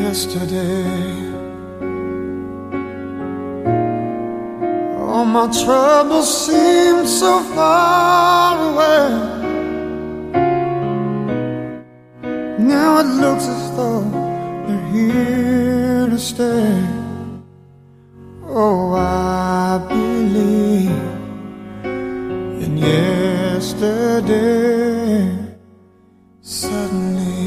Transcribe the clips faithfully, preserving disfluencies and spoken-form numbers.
yesterday. All my troubles seem so far away. Now it looks as though they're here to stay. Oh, I believe in yesterday. Suddenly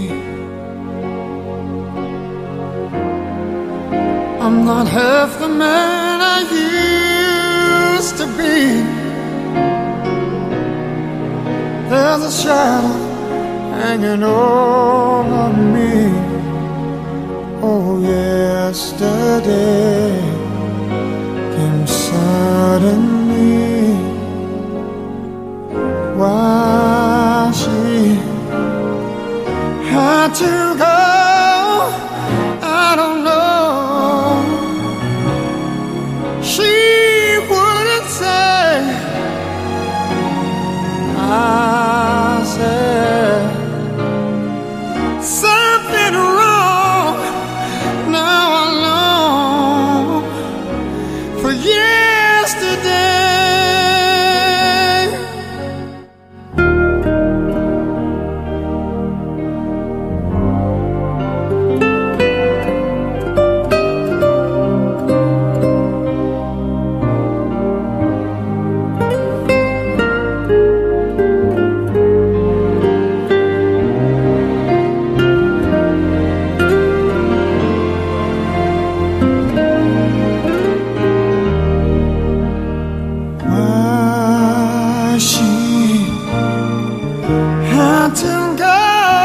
I'm not half the man I used to be. There's a shadow hanging over me. Oh, yesterday came suddenly. Why she had to go, I don't know. She wouldn't say. I said something wrong. Now I long for yesterday. To go,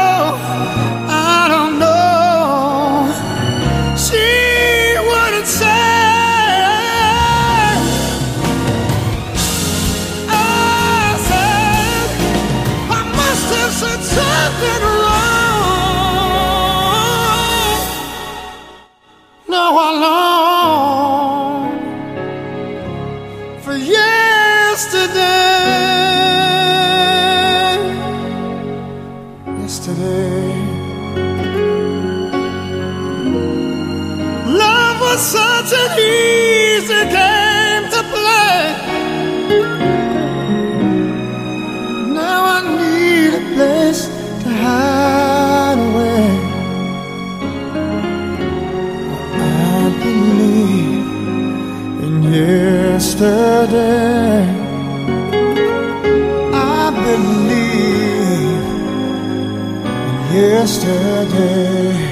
I don't know. She wouldn't say. I said I must have said something wrong. Now I long for yesterday. Yesterday, love was such an easy game to play. Now I need a place to hide away. I believe in yesterday. I believe yesterday.